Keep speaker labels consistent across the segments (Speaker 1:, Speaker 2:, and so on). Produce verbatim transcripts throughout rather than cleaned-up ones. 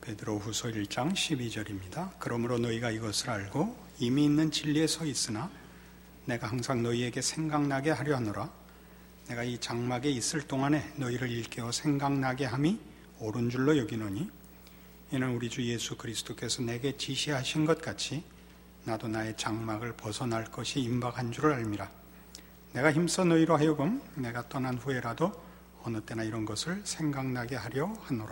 Speaker 1: 베드로후서 일 장 십이 절입니다. 그러므로 너희가 이것을 알고 이미 있는 진리에 서 있으나 내가 항상 너희에게 생각나게 하려 하노라. 내가 이 장막에 있을 동안에 너희를 일깨워 생각나게 함이 옳은 줄로 여기노니 이는 우리 주 예수 그리스도께서 내게 지시하신 것 같이 나도 나의 장막을 벗어날 것이 임박한 줄을 알미라. 내가 힘써 너희로 하여금 내가 떠난 후에라도 어느 때나 이런 것을 생각나게 하려 하노라.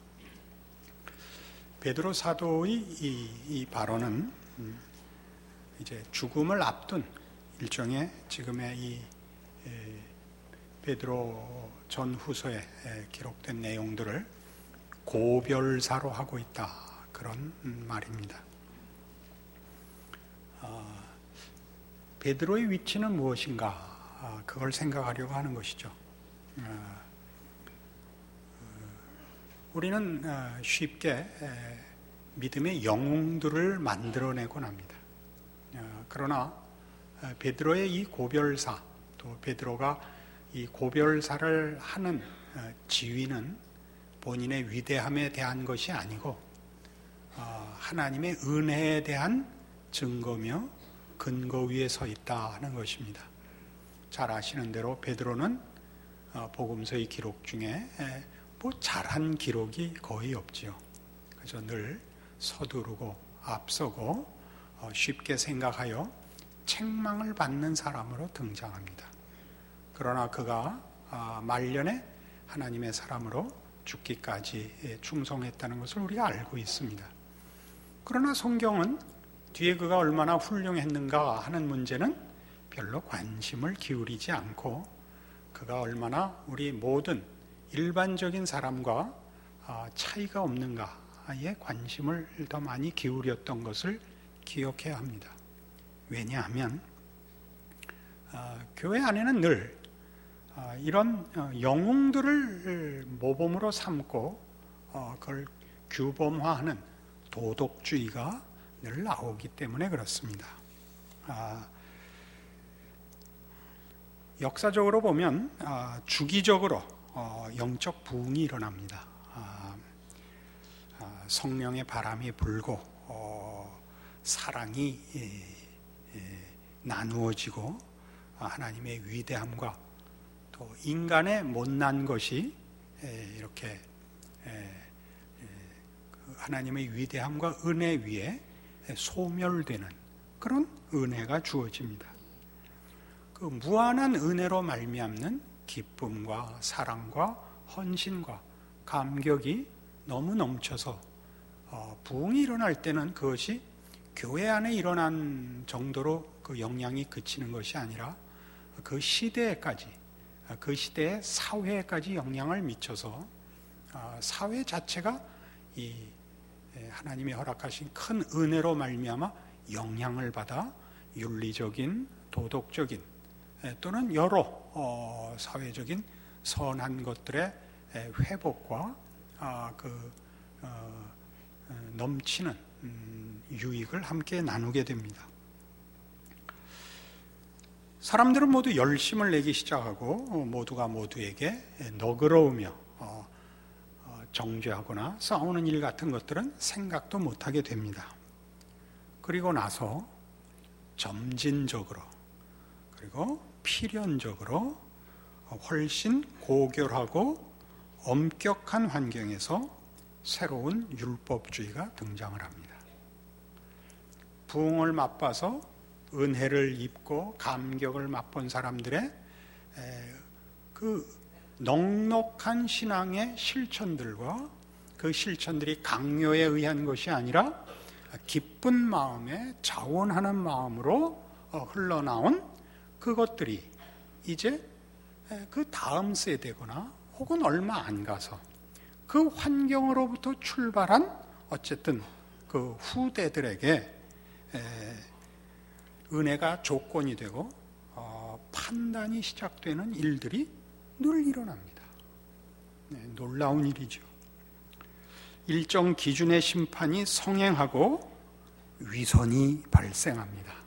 Speaker 1: 베드로 사도의 이, 이 발언은 이제 죽음을 앞둔 일종의 지금의 이 에, 베드로 전후서에 기록된 내용들을 고별사로 하고 있다, 그런 말입니다. 어, 베드로의 위치는 무엇인가, 아, 그걸 생각하려고 하는 것이죠. 어, 우리는 쉽게 믿음의 영웅들을 만들어내곤 합니다. 그러나 베드로의 이 고별사, 또 베드로가 이 고별사를 하는 지위는 본인의 위대함에 대한 것이 아니고 하나님의 은혜에 대한 증거며 근거 위에 서 있다 하는 것입니다. 잘 아시는 대로 베드로는 복음서의 기록 중에 뭐 잘한 기록이 거의 없지요. 그래서 늘 서두르고 앞서고 쉽게 생각하여 책망을 받는 사람으로 등장합니다. 그러나 그가 말년에 하나님의 사람으로 죽기까지 충성했다는 것을 우리가 알고 있습니다. 그러나 성경은 뒤에 그가 얼마나 훌륭했는가 하는 문제는 별로 관심을 기울이지 않고 그가 얼마나 우리 모든 일반적인 사람과 차이가 없는가에 관심을 더 많이 기울였던 것을 기억해야 합니다. 왜냐하면 교회 안에는 늘 이런 영웅들을 모범으로 삼고 그걸 규범화하는 도덕주의가 늘 나오기 때문에 그렇습니다. 역사적으로 보면 주기적으로 어, 영적 부흥이 일어납니다. 아, 아, 성령의 바람이 불고 어, 사랑이 예, 예, 나누어지고 아, 하나님의 위대함과 또 인간의 못난 것이 예, 이렇게 예, 예, 그 하나님의 위대함과 은혜 위에 소멸되는 그런 은혜가 주어집니다. 그 무한한 은혜로 말미암는 기쁨과 사랑과 헌신과 감격이 너무 넘쳐서 어, 부흥이 일어날 때는 그것이 교회 안에 일어난 정도로 그 영향이 그치는 것이 아니라 그 시대에까지, 그 시대의 사회에까지 영향을 미쳐서 어, 사회 자체가 이 하나님이 허락하신 큰 은혜로 말미암아 영향을 받아 윤리적인, 도덕적인 또는 여러 어, 사회적인 선한 것들의 회복과 아, 그 어, 넘치는 음, 유익을 함께 나누게 됩니다. 사람들은 모두 열심을 내기 시작하고 어, 모두가 모두에게 너그러우며 어, 어, 정죄하거나 싸우는 일 같은 것들은 생각도 못하게 됩니다. 그리고 나서 점진적으로 그리고 필연적으로 훨씬 고결하고 엄격한 환경에서 새로운 율법주의가 등장을 합니다. 부흥을 맛봐서 은혜를 입고 감격을 맛본 사람들의 그 넉넉한 신앙의 실천들과 그 실천들이 강요에 의한 것이 아니라 기쁜 마음에 자원하는 마음으로 흘러나온 그것들이 이제 그 다음 세대거나 혹은 얼마 안 가서 그 환경으로부터 출발한 어쨌든 그 후대들에게 은혜가 조건이 되고 판단이 시작되는 일들이 늘 일어납니다. 네, 놀라운 일이죠. 일정 기준의 심판이 성행하고 위선이 발생합니다.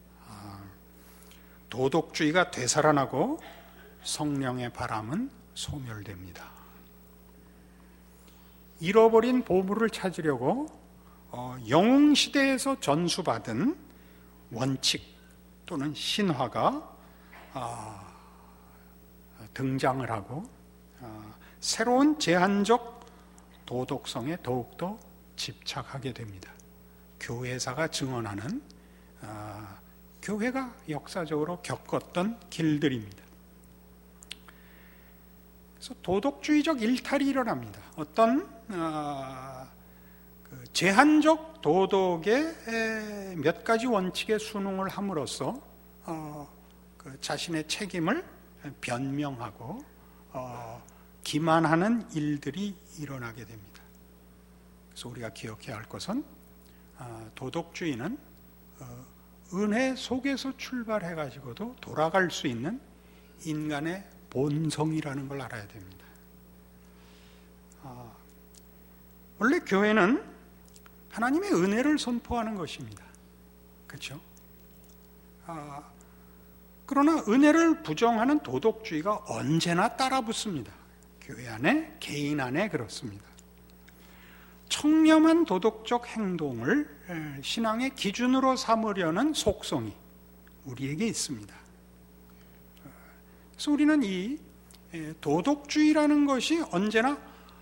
Speaker 1: 도덕주의가 되살아나고 성령의 바람은 소멸됩니다. 잃어버린 보물을 찾으려고 어, 영웅시대에서 전수받은 원칙 또는 신화가 어, 등장을 하고 어, 새로운 제한적 도덕성에 더욱더 집착하게 됩니다. 교회사가 증언하는 어, 교회가 역사적으로 겪었던 길들입니다. 그래서 도덕주의적 일탈이 일어납니다. 어떤 어, 그 제한적 도덕의 몇 가지 원칙에 순응을 함으로써 어, 그 자신의 책임을 변명하고 어, 기만하는 일들이 일어나게 됩니다. 그래서 우리가 기억해야 할 것은 어, 도덕주의는 어, 은혜 속에서 출발해가지고도 돌아갈 수 있는 인간의 본성이라는 걸 알아야 됩니다. 어, 원래 교회는 하나님의 은혜를 선포하는 것입니다. 그렇죠? 어, 그러나 은혜를 부정하는 도덕주의가 언제나 따라붙습니다. 교회 안에, 개인 안에 그렇습니다. 청렴한 도덕적 행동을 신앙의 기준으로 삼으려는 속성이 우리에게 있습니다. 그래서 우리는 이 도덕주의라는 것이 언제나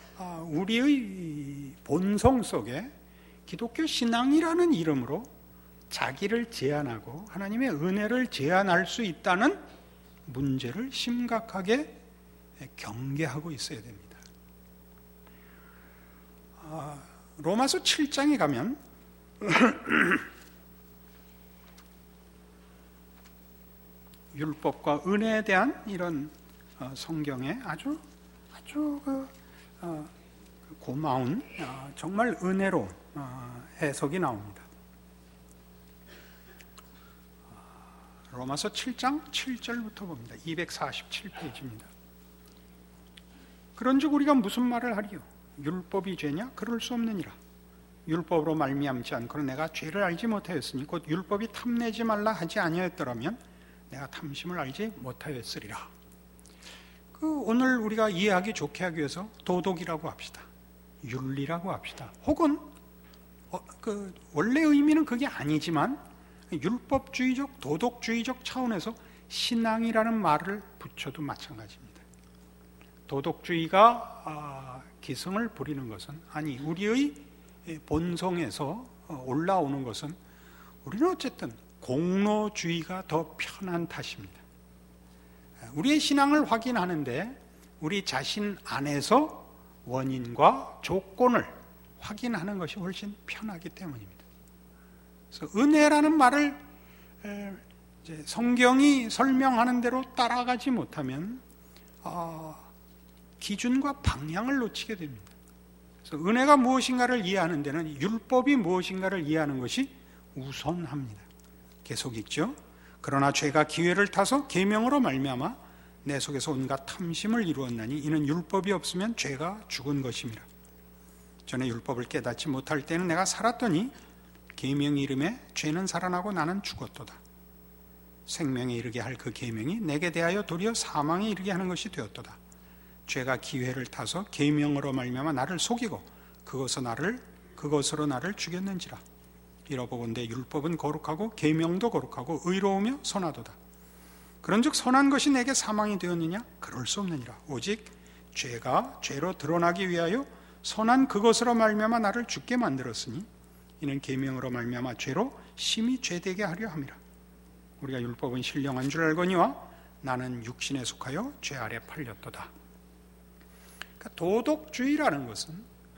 Speaker 1: 우리의 본성 속에 기독교 신앙이라는 이름으로 자기를 제한하고 하나님의 은혜를 제한할 수 있다는 문제를 심각하게 경계하고 있어야 됩니다. 로마서 칠 장에 가면 율법과 은혜에 대한 이런 성경에 아주 아주 그 고마운 정말 은혜로운 해석이 나옵니다. 로마서 칠 장 칠 절부터 봅니다. 이백사십칠 페이지입니다. 그런즉 우리가 무슨 말을 하리요? 율법이 죄냐? 그럴 수 없느니라. 율법으로 말미암지 않고는 내가 죄를 알지 못하였으니 곧 율법이 탐내지 말라 하지 아니하였더라면 내가 탐심을 알지 못하였으리라. 그 오늘 우리가 이해하기 좋게 하기 위해서 도덕이라고 합시다. 윤리라고 합시다. 혹은 어, 그 원래 의미는 그게 아니지만 율법주의적, 도덕주의적 차원에서 신앙이라는 말을 붙여도 마찬가지입니다. 도덕주의가 아, 기승을 부리는 것은 아니 우리의 본성에서 올라오는 것은 우리는 어쨌든 공로주의가 더 편한 탓입니다. 우리의 신앙을 확인하는데 우리 자신 안에서 원인과 조건을 확인하는 것이 훨씬 편하기 때문입니다. 그래서 은혜라는 말을 이제 성경이 설명하는 대로 따라가지 못하면 어, 기준과 방향을 놓치게 됩니다. 그래서 은혜가 무엇인가를 이해하는 데는 율법이 무엇인가를 이해하는 것이 우선합니다. 계속 읽죠. 그러나 죄가 기회를 타서 계명으로 말미암아 내 속에서 온갖 탐심을 이루었나니 이는 율법이 없으면 죄가 죽은 것임이라. 전에 율법을 깨닫지 못할 때는 내가 살았더니 계명이 이름에 죄는 살아나고 나는 죽었도다. 생명에 이르게 할 그 계명이 내게 대하여 도리어 사망에 이르게 하는 것이 되었도다. 죄가 기회를 타서 계명으로 말미암아 나를 속이고 그것으로 나를 그것으로 나를 죽였는지라. 이러보건대 율법은 거룩하고 계명도 거룩하고 의로우며 선하도다. 그런즉 선한 것이 내게 사망이 되었느냐? 그럴 수 없느니라. 오직 죄가 죄로 드러나기 위하여 선한 그것으로 말미암아 나를 죽게 만들었으니 이는 계명으로 말미암아 죄로 심히 죄되게 하려 함이라. 우리가 율법은 신령한 줄 알거니와 나는 육신에 속하여 죄 아래 팔렸도다. 그러니까 도덕주의라는 것은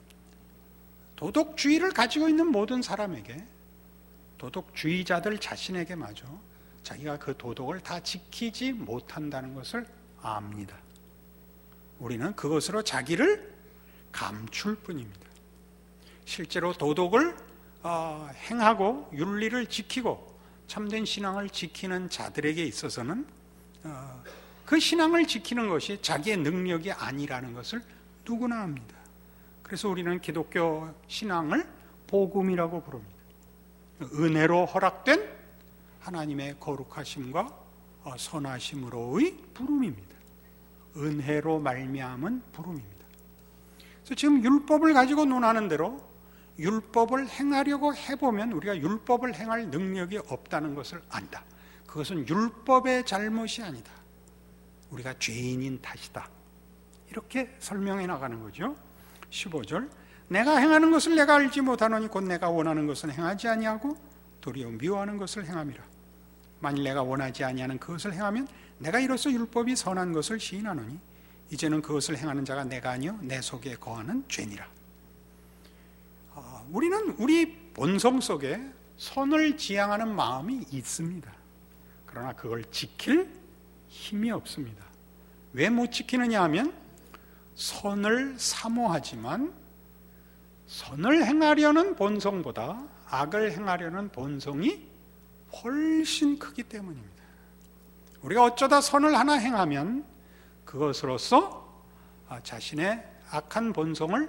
Speaker 1: 도덕주의를 가지고 있는 모든 사람에게, 도덕주의자들 자신에게마저 자기가 그 도덕을 다 지키지 못한다는 것을 압니다. 우리는 그것으로 자기를 감출 뿐입니다. 실제로 도덕을 어, 행하고 윤리를 지키고 참된 신앙을 지키는 자들에게 있어서는 어, 그 신앙을 지키는 것이 자기의 능력이 아니라는 것을 누구나 압니다. 그래서 우리는 기독교 신앙을 복음이라고 부릅니다. 은혜로 허락된 하나님의 거룩하심과 선하심으로의 부름입니다. 은혜로 말미암은 부름입니다. 그래서 지금 율법을 가지고 논하는 대로 율법을 행하려고 해보면 우리가 율법을 행할 능력이 없다는 것을 안다. 그것은 율법의 잘못이 아니다. 우리가 죄인인 탓이다. 이렇게 설명해 나가는 거죠. 십오 절, 내가 행하는 것을 내가 알지 못하노니 곧 내가 원하는 것은 행하지 아니하고 도리어 미워하는 것을 행함이라. 만일 내가 원하지 아니하는 그것을 행하면 내가 이로써 율법이 선한 것을 시인하노니 이제는 그것을 행하는 자가 내가 아니요 내 속에 거하는 죄니라. 어, 우리는 우리 본성 속에 선을 지향하는 마음이 있습니다. 그러나 그걸 지킬 힘이 없습니다. 왜 못 지키느냐 하면 선을 사모하지만 선을 행하려는 본성보다 악을 행하려는 본성이 훨씬 크기 때문입니다. 우리가 어쩌다 선을 하나 행하면 그것으로서 자신의 악한 본성을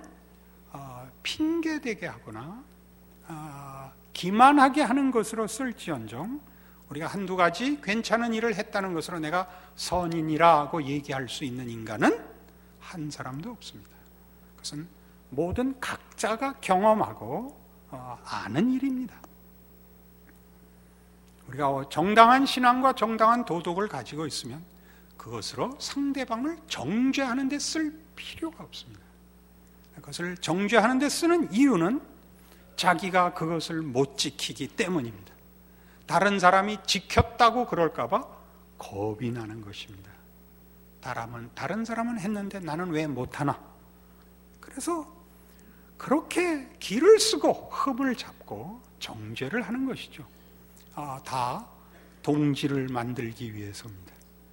Speaker 1: 핑계대게 하거나 기만하게 하는 것으로 쓸지언정 우리가 한두 가지 괜찮은 일을 했다는 것으로 내가 선인이라고 얘기할 수 있는 인간은 한 사람도 없습니다. 그것은 모든 각자가 경험하고 아는 일입니다. 우리가 정당한 신앙과 정당한 도덕을 가지고 있으면 그것으로 상대방을 정죄하는 데 쓸 필요가 없습니다. 그것을 정죄하는 데 쓰는 이유는 자기가 그것을 못 지키기 때문입니다. 다른 사람이 지켰다고 그럴까 봐 겁이 나는 것입니다. 다른, 다른 사람은 했는데 나는 왜 못하나? 그래서 그렇게 길을 쓰고 흠을 잡고 정죄를 하는 것이죠. 아, 다 동지를 만들기 위해서입니다.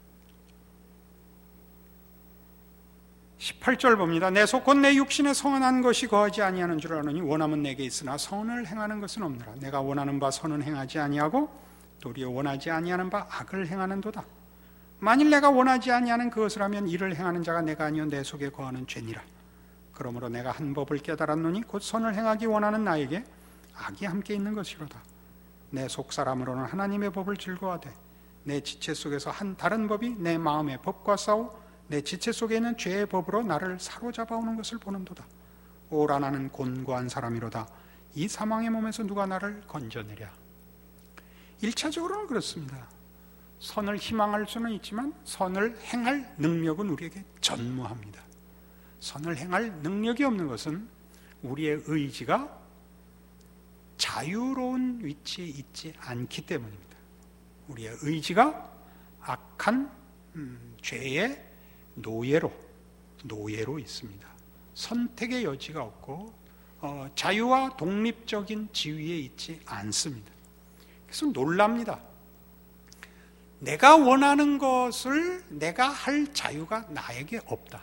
Speaker 1: 십팔 절 봅니다. 내 속 곧 내 육신에 선한 것이 거하지 아니하는 줄 아노니 원함은 내게 있으나 선을 행하는 것은 없느라. 내가 원하는 바 선은 행하지 아니하고 도리어 원하지 아니하는 바 악을 행하는도다. 만일 내가 원하지 아니하는 그것을 하면 이를 행하는 자가 내가 아니요 내 속에 거하는 죄니라. 그러므로 내가 한 법을 깨달았노니 곧 선을 행하기 원하는 나에게 악이 함께 있는 것이로다. 내 속사람으로는 하나님의 법을 즐거워하되 내 지체 속에서 한 다른 법이 내 마음의 법과 싸워 내 지체 속에 있는 죄의 법으로 나를 사로잡아오는 것을 보는도다. 오라 나는 곤고한 사람이로다. 이 사망의 몸에서 누가 나를 건져내랴. 일차적으로는 그렇습니다. 선을 희망할 수는 있지만 선을 행할 능력은 우리에게 전무합니다. 선을 행할 능력이 없는 것은 우리의 의지가 자유로운 위치에 있지 않기 때문입니다. 우리의 의지가 악한 음, 죄의 노예로 노예로 있습니다. 선택의 여지가 없고 어, 자유와 독립적인 지위에 있지 않습니다. 그래서 놀랍니다. 내가 원하는 것을 내가 할 자유가 나에게 없다.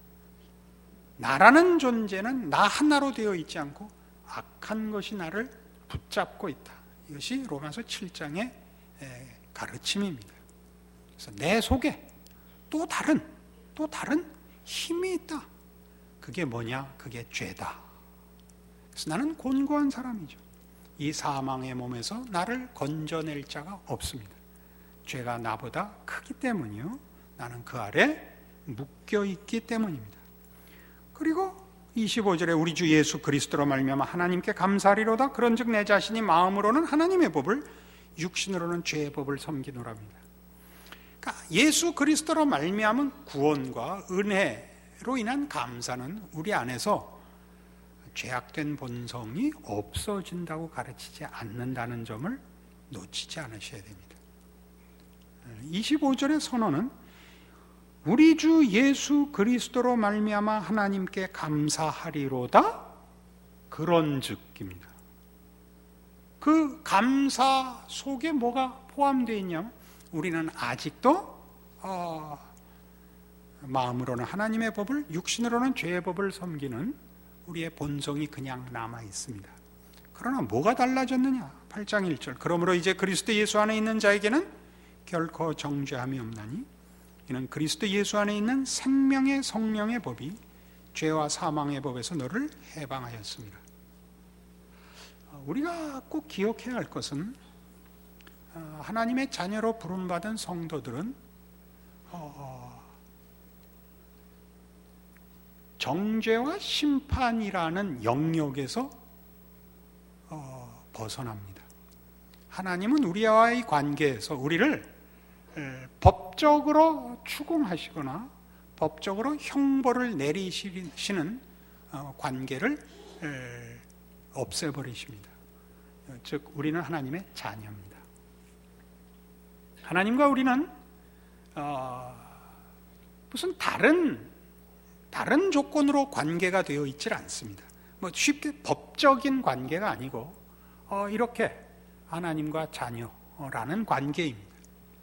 Speaker 1: 나라는 존재는 나 하나로 되어 있지 않고 악한 것이 나를 붙잡고 있다. 이것이 로마서 칠 장의 가르침입니다. 그래서 내 속에 또 다른 또 다른 힘이 있다. 그게 뭐냐? 그게 죄다. 그래서 나는 곤고한 사람이죠. 이 사망의 몸에서 나를 건져낼 자가 없습니다. 죄가 나보다 크기 때문이요. 나는 그 아래 묶여 있기 때문입니다. 그리고 이십오 절에 우리 주 예수 그리스도로 말미암아 하나님께 감사하리로다. 그런즉 내 자신이 마음으로는 하나님의 법을 육신으로는 죄의 법을 섬기노랍니다. 그러니까 예수 그리스도로 말미암은 구원과 은혜로 인한 감사는 우리 안에서 죄악된 본성이 없어진다고 가르치지 않는다는 점을 놓치지 않으셔야 됩니다. 이십오 절의 선언은 우리 주 예수 그리스도로 말미암아 하나님께 감사하리로다 그런즉입니다. 그 감사 속에 뭐가 포함되어 있냐면 우리는 아직도 어, 마음으로는 하나님의 법을 육신으로는 죄의 법을 섬기는 우리의 본성이 그냥 남아 있습니다. 그러나 뭐가 달라졌느냐? 팔 장 일 절 그러므로 이제 그리스도 예수 안에 있는 자에게는 결코 정죄함이 없나니 이는 그리스도 예수 안에 있는 생명의 성령의 법이 죄와 사망의 법에서 너를 해방하였습니다. 우리가 꼭 기억해야 할 것은 하나님의 자녀로 부름받은 성도들은 정죄와 심판이라는 영역에서 어, 벗어납니다. 하나님은 우리와의 관계에서 우리를 에, 법적으로 추궁하시거나 법적으로 형벌을 내리시는 어, 관계를 에, 없애버리십니다. 즉 우리는 하나님의 자녀입니다. 하나님과 우리는 어, 무슨 다른 다른 조건으로 관계가 되어 있질 않습니다. 뭐 쉽게 법적인 관계가 아니고 어, 이렇게 하나님과 자녀라는 관계입니다.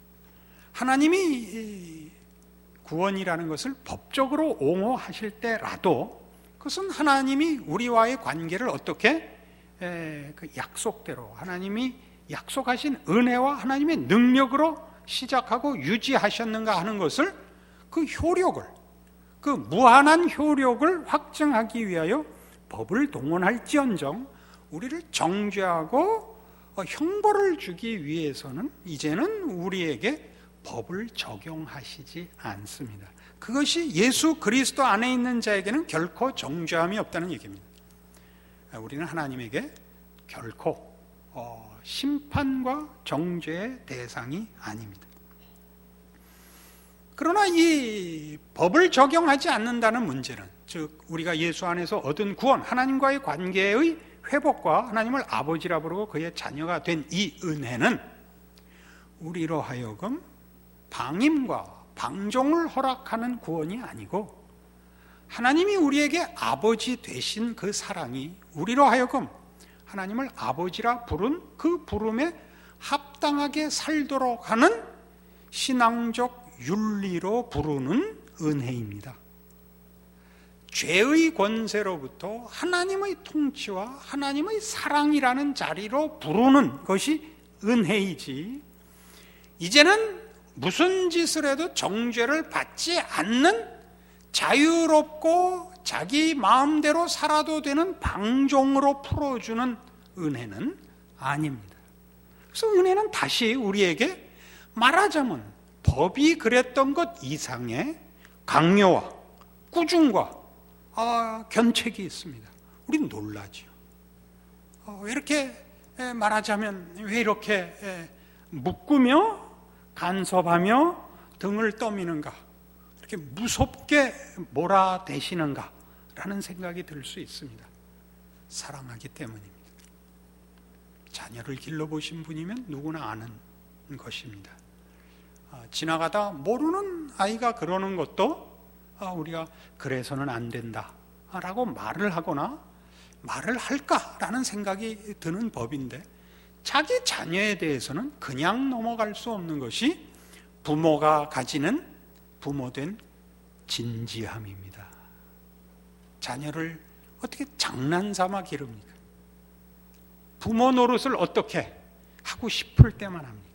Speaker 1: 하나님이 구원이라는 것을 법적으로 옹호하실 때라도 그것은 하나님이 우리와의 관계를 어떻게 에, 그 약속대로 하나님이 약속하신 은혜와 하나님의 능력으로 시작하고 유지하셨는가 하는 것을 그 효력을 그 무한한 효력을 확증하기 위하여 법을 동원할지언정 우리를 정죄하고 형벌을 주기 위해서는 이제는 우리에게 법을 적용하시지 않습니다. 그것이 예수 그리스도 안에 있는 자에게는 결코 정죄함이 없다는 얘기입니다. 우리는 하나님에게 결코 심판과 정죄의 대상이 아닙니다. 그러나 이 법을 적용하지 않는다는 문제는 즉 우리가 예수 안에서 얻은 구원, 하나님과의 관계의 회복과 하나님을 아버지라 부르고 그의 자녀가 된 이 은혜는 우리로 하여금 방임과 방종을 허락하는 구원이 아니고 하나님이 우리에게 아버지 되신 그 사랑이 우리로 하여금 하나님을 아버지라 부른 그 부름에 합당하게 살도록 하는 신앙적 윤리로 부르는 은혜입니다. 죄의 권세로부터 하나님의 통치와 하나님의 사랑이라는 자리로 부르는 것이 은혜이지 이제는 무슨 짓을 해도 정죄를 받지 않는 자유롭고 자기 마음대로 살아도 되는 방종으로 풀어주는 은혜는 아닙니다. 그래서 은혜는 다시 우리에게 말하자면 법이 그랬던 것 이상의 강요와 꾸중과 어, 견책이 있습니다. 우린 놀라죠. 어, 이렇게 말하자면 왜 이렇게 묶으며 간섭하며 등을 떠미는가, 이렇게 무섭게 몰아대시는가 라는 생각이 들 수 있습니다. 사랑하기 때문입니다. 자녀를 길러보신 분이면 누구나 아는 것입니다. 지나가다 모르는 아이가 그러는 것도 우리가 그래서는 안 된다 라고 말을 하거나 말을 할까라는 생각이 드는 법인데 자기 자녀에 대해서는 그냥 넘어갈 수 없는 것이 부모가 가지는 부모된 진지함입니다. 자녀를 어떻게 장난삼아 기릅니까? 부모 노릇을 어떻게 하고 싶을 때만 합니까?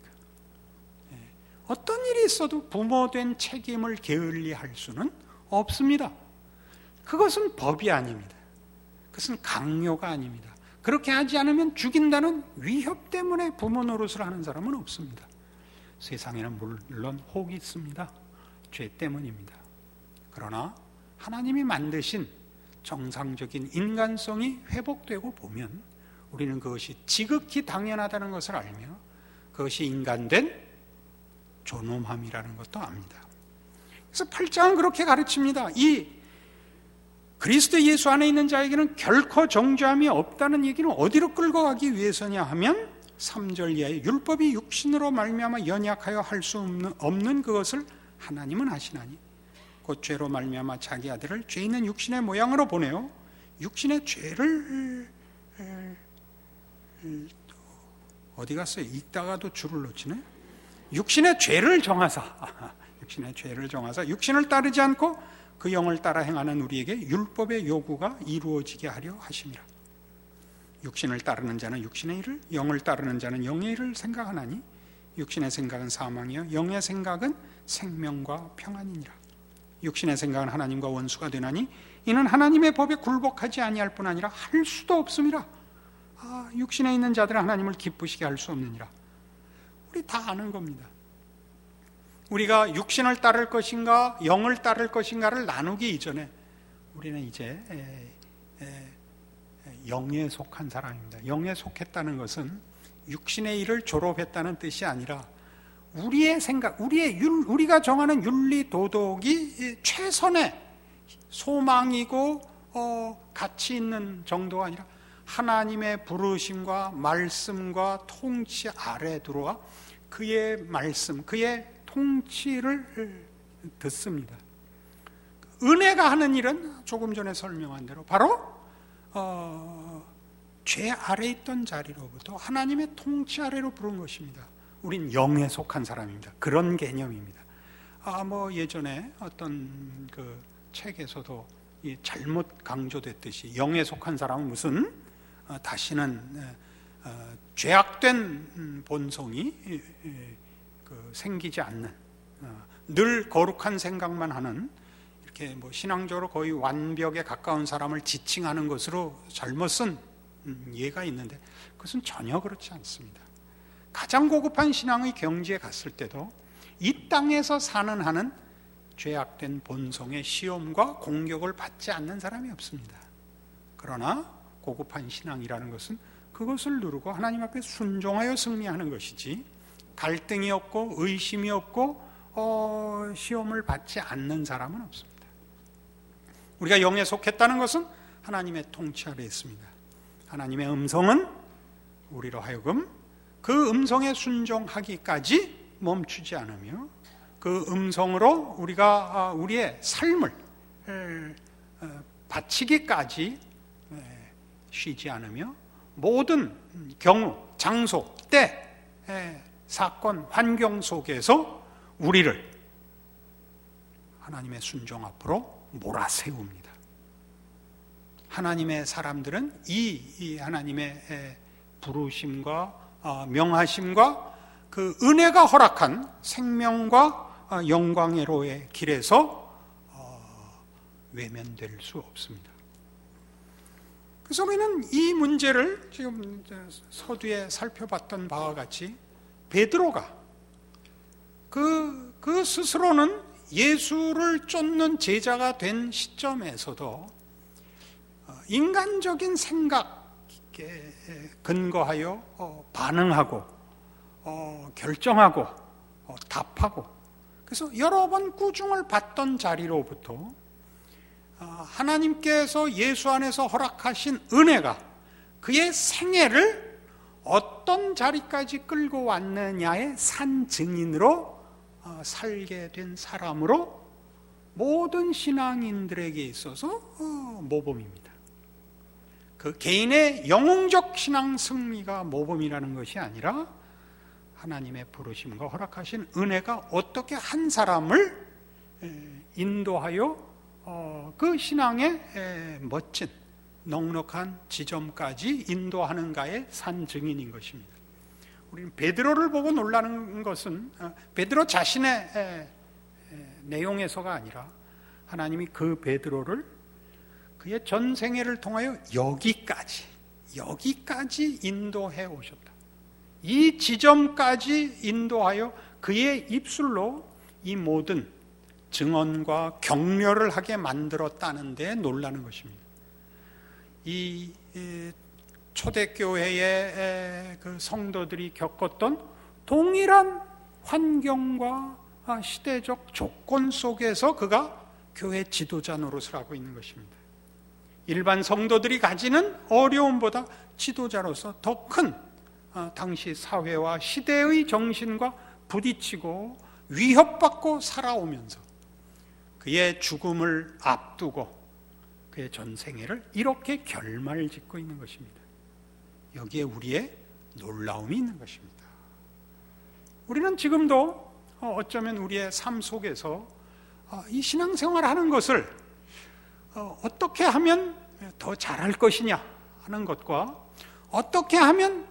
Speaker 1: 어떤 일이 있어도 부모된 책임을 게을리할 수는 없습니다. 그것은 법이 아닙니다. 그것은 강요가 아닙니다. 그렇게 하지 않으면 죽인다는 위협 때문에 부모 노릇을 하는 사람은 없습니다. 세상에는 물론 혹이 있습니다. 죄 때문입니다. 그러나 하나님이 만드신 정상적인 인간성이 회복되고 보면 우리는 그것이 지극히 당연하다는 것을 알며 그것이 인간된 존엄함이라는 것도 압니다. 그래서 팔 장은 그렇게 가르칩니다. 이 그리스도 예수 안에 있는 자에게는 결코 정죄함이 없다는 얘기는 어디로 끌고 가기 위해서냐 하면 삼 절 이하에 율법이 육신으로 말미암아 연약하여 할 수 없는, 없는 그것을 하나님은 하시나니 곧 죄로 말미암아 자기 아들을 죄 있는 육신의 모양으로 보내어 육신의 죄를 어디 갔어요? 읽다가도 줄을 놓치네. 육신의 죄를 정하사 육신의 죄를 정하사 육신을 따르지 않고 그 영을 따라 행하는 우리에게 율법의 요구가 이루어지게 하려 하심이라. 육신을 따르는 자는 육신의 일을, 영을 따르는 자는 영의 일을 생각하나니 육신의 생각은 사망이요 영의 생각은 생명과 평안이니라. 육신의 생각은 하나님과 원수가 되나니 이는 하나님의 법에 굴복하지 아니할 뿐 아니라 할 수도 없음이라. 아, 육신에 있는 자들은 하나님을 기쁘시게 할 수 없느니라. 우리 다 아는 겁니다. 우리가 육신을 따를 것인가 영을 따를 것인가를 나누기 이전에 우리는 이제 에, 에, 영에 속한 사람입니다. 영에 속했다는 것은 육신의 일을 졸업했다는 뜻이 아니라 우리의 생각, 우리의 윤, 우리가 정하는 윤리 도덕이 최선의 소망이고 어, 가치 있는 정도가 아니라 하나님의 부르심과 말씀과 통치 아래 들어와 그의 말씀, 그의 통치를 듣습니다. 은혜가 하는 일은 조금 전에 설명한 대로 바로 어, 죄 아래 있던 자리로부터 하나님의 통치 아래로 부른 것입니다. 우린 영에 속한 사람입니다. 그런 개념입니다. 아, 뭐 예전에 어떤 그 책에서도 이 잘못 강조됐듯이 영에 속한 사람은 무슨 어, 다시는 어, 죄악된 본성이 에, 에, 그 생기지 않는 어, 늘 거룩한 생각만 하는 이렇게 뭐 신앙적으로 거의 완벽에 가까운 사람을 지칭하는 것으로 잘못 쓴 음, 예가 있는데 그것은 전혀 그렇지 않습니다. 가장 고급한 신앙의 경지에 갔을 때도 이 땅에서 사는 한은 죄악된 본성의 시험과 공격을 받지 않는 사람이 없습니다. 그러나 고급한 신앙이라는 것은 그것을 누르고 하나님 앞에 순종하여 승리하는 것이지 갈등이 없고 의심이 없고 어, 시험을 받지 않는 사람은 없습니다. 우리가 영에 속했다는 것은 하나님의 통치 아래 있습니다. 하나님의 음성은 우리로 하여금 그 음성에 순종하기까지 멈추지 않으며 그 음성으로 우리가 우리의 삶을 바치기까지 쉬지 않으며 모든 경우, 장소, 때, 사건, 환경 속에서 우리를 하나님의 순종 앞으로 몰아세웁니다. 하나님의 사람들은 이, 이 하나님의 부르심과 명하심과 그 은혜가 허락한 생명과 영광의로의 길에서 외면될 수 없습니다. 그래서 우리는 이 문제를 지금 서두에 살펴봤던 바와 같이 베드로가 그, 그 스스로는 예수를 쫓는 제자가 된 시점에서도 인간적인 생각에 근거하여 반응하고 결정하고 답하고 그래서 여러 번 꾸중을 받던 자리로부터 하나님께서 예수 안에서 허락하신 은혜가 그의 생애를 어떤 자리까지 끌고 왔느냐의 산 증인으로 살게 된 사람으로 모든 신앙인들에게 있어서 모범입니다. 그 개인의 영웅적 신앙 승리가 모범이라는 것이 아니라 하나님의 부르심과 허락하신 은혜가 어떻게 한 사람을 인도하여 그 신앙의 멋진 넉넉한 지점까지 인도하는가의 산 증인인 것입니다. 우리는 베드로를 보고 놀라는 것은 베드로 자신의 내용에서가 아니라 하나님이 그 베드로를 그의 전 생애를 통하여 여기까지 여기까지 인도해 오셨다. 이 지점까지 인도하여 그의 입술로 이 모든 증언과 격려를 하게 만들었다는 데 놀라는 것입니다. 이 초대교회의 그 성도들이 겪었던 동일한 환경과 시대적 조건 속에서 그가 교회 지도자 노릇을 하고 있는 것입니다. 일반 성도들이 가지는 어려움보다 지도자로서 더 큰 당시 사회와 시대의 정신과 부딪히고 위협받고 살아오면서 그의 죽음을 앞두고 그의 전 생애를 이렇게 결말을 짓고 있는 것입니다. 여기에 우리의 놀라움이 있는 것입니다. 우리는 지금도 어쩌면 우리의 삶 속에서 이 신앙생활을 하는 것을 어떻게 하면 더 잘할 것이냐 하는 것과 어떻게 하면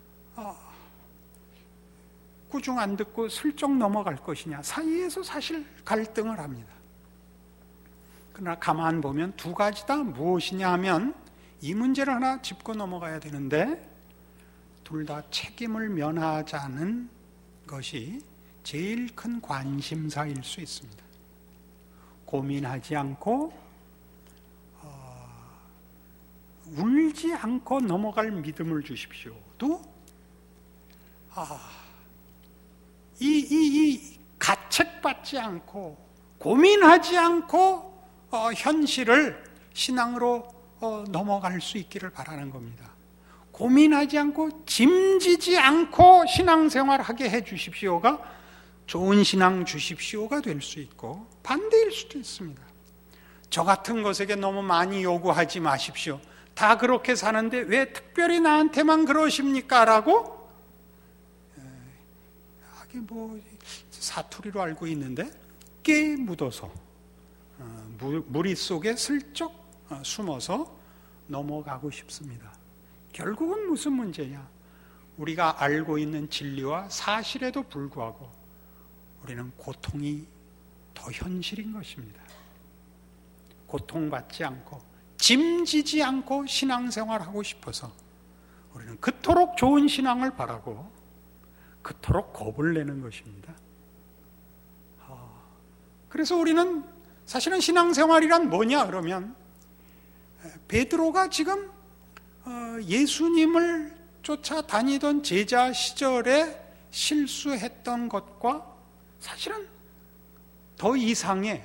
Speaker 1: 꾸중 안 듣고 슬쩍 넘어갈 것이냐 사이에서 사실 갈등을 합니다. 그러나 가만 보면 두 가지 다 무엇이냐 하면 이 문제를 하나 짚고 넘어가야 되는데 둘 다 책임을 면하자는 것이 제일 큰 관심사일 수 있습니다. 고민하지 않고 울지 않고 넘어갈 믿음을 주십시오. 또 아, 이, 이, 이 가책받지 않고 고민하지 않고 어, 현실을 신앙으로 어, 넘어갈 수 있기를 바라는 겁니다. 고민하지 않고 짐지지 않고 신앙생활하게 해 주십시오가 좋은 신앙 주십시오가 될 수 있고 반대일 수도 있습니다. 저 같은 것에게 너무 많이 요구하지 마십시오. 다 그렇게 사는데 왜 특별히 나한테만 그러십니까? 라고 하긴 뭐 사투리로 알고 있는데 깨 묻어서 무리 속에 슬쩍 숨어서 넘어가고 싶습니다. 결국은 무슨 문제냐? 우리가 알고 있는 진리와 사실에도 불구하고 우리는 고통이 더 현실인 것입니다. 고통받지 않고 짐지지 않고 신앙생활하고 싶어서 우리는 그토록 좋은 신앙을 바라고 그토록 겁을 내는 것입니다. 그래서 우리는 사실은 신앙생활이란 뭐냐 그러면 베드로가 지금 예수님을 쫓아다니던 제자 시절에 실수했던 것과 사실은 더 이상의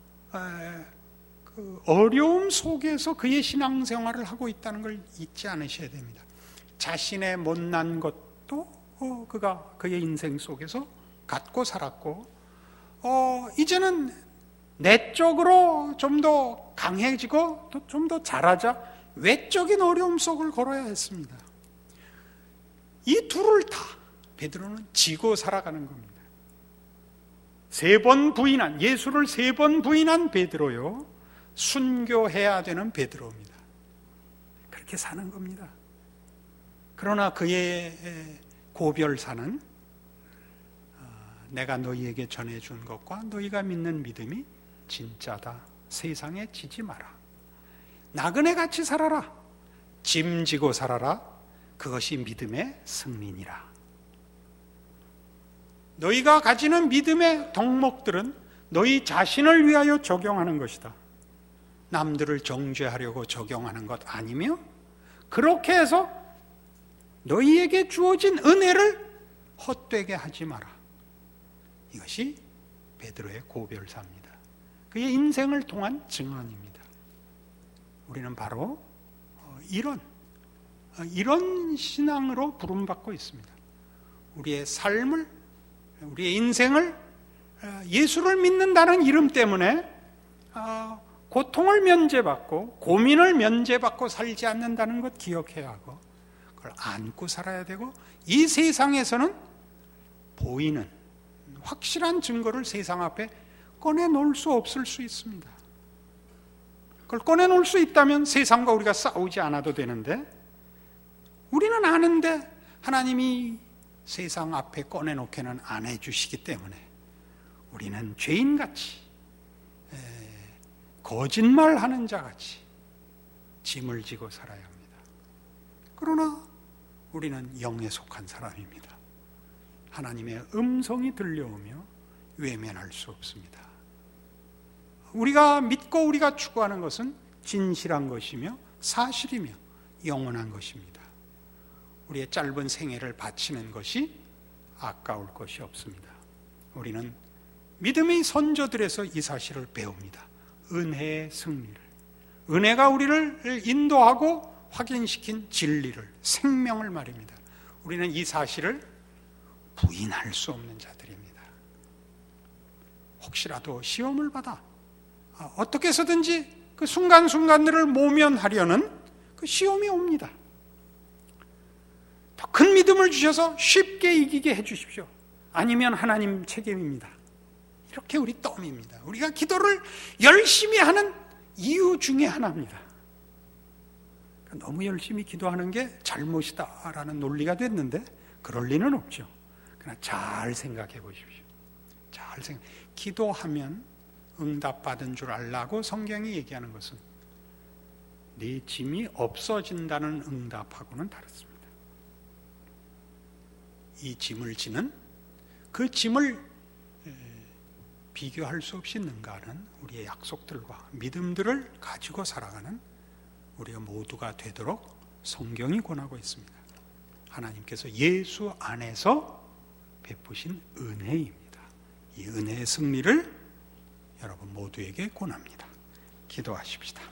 Speaker 1: 그 어려움 속에서 그의 신앙생활을 하고 있다는 걸 잊지 않으셔야 됩니다. 자신의 못난 것도 그가 그의 인생 속에서 갖고 살았고 어, 이제는 내적으로 좀 더 강해지고 좀 더 잘하자 외적인 어려움 속을 걸어야 했습니다. 이 둘을 다 베드로는 지고 살아가는 겁니다. 세 번 부인한, 예수를 세 번 부인한 베드로요, 순교해야 되는 베드로입니다. 그렇게 사는 겁니다. 그러나 그의 고별사는 내가 너희에게 전해준 것과 너희가 믿는 믿음이 진짜다. 세상에 지지 마라. 나그네같이 살아라. 짐지고 살아라. 그것이 믿음의 승리니라. 너희가 가지는 믿음의 덕목들은 너희 자신을 위하여 적용하는 것이다. 남들을 정죄하려고 적용하는 것 아니며 그렇게 해서 너희에게 주어진 은혜를 헛되게 하지 마라. 이것이 베드로의 고별사입니다. 그의 인생을 통한 증언입니다. 우리는 바로 이런 이런 신앙으로 부름받고 있습니다. 우리의 삶을, 우리의 인생을 예수를 믿는다는 이름 때문에 고통을 면제받고 고민을 면제받고 살지 않는다는 것 기억해야 하고 그걸 안고 살아야 되고 이 세상에서는 보이는 확실한 증거를 세상 앞에 꺼내놓을 수 없을 수 있습니다. 그걸 꺼내놓을 수 있다면 세상과 우리가 싸우지 않아도 되는데 우리는 아는데 하나님이 세상 앞에 꺼내놓게는 안 해주시기 때문에 우리는 죄인같이 거짓말하는 자같이 짐을 지고 살아야 합니다. 그러나 우리는 영에 속한 사람입니다. 하나님의 음성이 들려오며 외면할 수 없습니다. 우리가 믿고 우리가 추구하는 것은 진실한 것이며 사실이며 영원한 것입니다. 우리의 짧은 생애를 바치는 것이 아까울 것이 없습니다. 우리는 믿음의 선조들에서 이 사실을 배웁니다. 은혜의 승리를, 은혜가 우리를 인도하고 확인시킨 진리를, 생명을 말입니다. 우리는 이 사실을 부인할 수 없는 자들입니다. 혹시라도 시험을 받아 어떻게 해서든지 그 순간순간들을 모면하려는 그 시험이 옵니다. 더 큰 믿음을 주셔서 쉽게 이기게 해주십시오. 아니면 하나님 책임입니다. 이렇게 우리 떠밉니다. 우리가 기도를 열심히 하는 이유 중에 하나입니다. 너무 열심히 기도하는 게 잘못이다라는 논리가 됐는데 그럴 리는 없죠. 그러나 잘 생각해 보십시오. 잘 생각. 기도하면 응답받은 줄 알라고 성경이 얘기하는 것은 네 짐이 없어진다는 응답하고는 다릅니다. 이 짐을 지는 그 짐을 비교할 수 없이 능가하는 우리의 약속들과 믿음들을 가지고 살아가는 우리가 모두가 되도록 성경이 권하고 있습니다. 하나님께서 예수 안에서 베푸신 은혜입니다. 이 은혜의 승리를 여러분 모두에게 권합니다. 기도하십시다.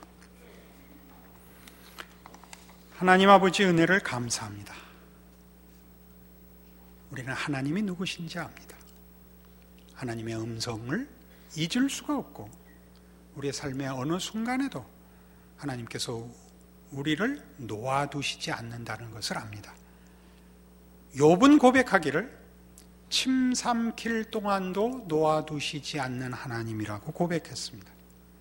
Speaker 1: 하나님 아버지 은혜를 감사합니다. 우리는 하나님이 누구신지 압니다. 하나님의 음성을 잊을 수가 없고 우리의 삶의 어느 순간에도 하나님께서 우리를 놓아두시지 않는다는 것을 압니다. 욥은 고백하기를 침 삼킬 동안도 놓아두시지 않는 하나님이라고 고백했습니다.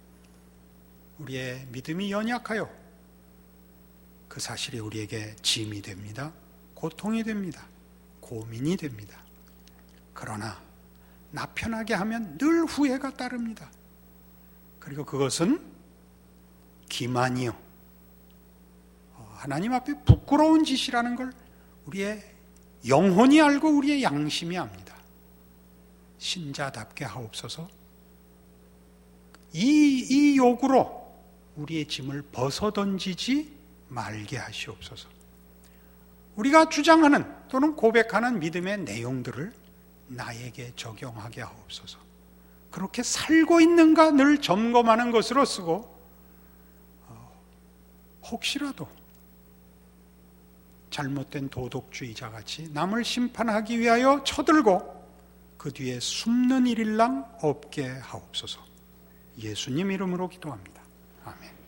Speaker 1: 우리의 믿음이 연약하여 그 사실이 우리에게 짐이 됩니다. 고통이 됩니다. 고민이 됩니다. 그러나 나 편하게 하면 늘 후회가 따릅니다. 그리고 그것은 기만이요, 하나님 앞에 부끄러운 짓이라는 걸 우리의 영혼이 알고 우리의 양심이 압니다. 신자답게 하옵소서. 이, 이 욕으로 우리의 짐을 벗어던지지 말게 하시옵소서. 우리가 주장하는 또는 고백하는 믿음의 내용들을 나에게 적용하게 하옵소서. 그렇게 살고 있는가 늘 점검하는 것으로 쓰고 혹시라도 잘못된 도덕주의자 같이 남을 심판하기 위하여 쳐들고 그 뒤에 숨는 일일랑 없게 하옵소서. 예수님 이름으로 기도합니다. 아멘.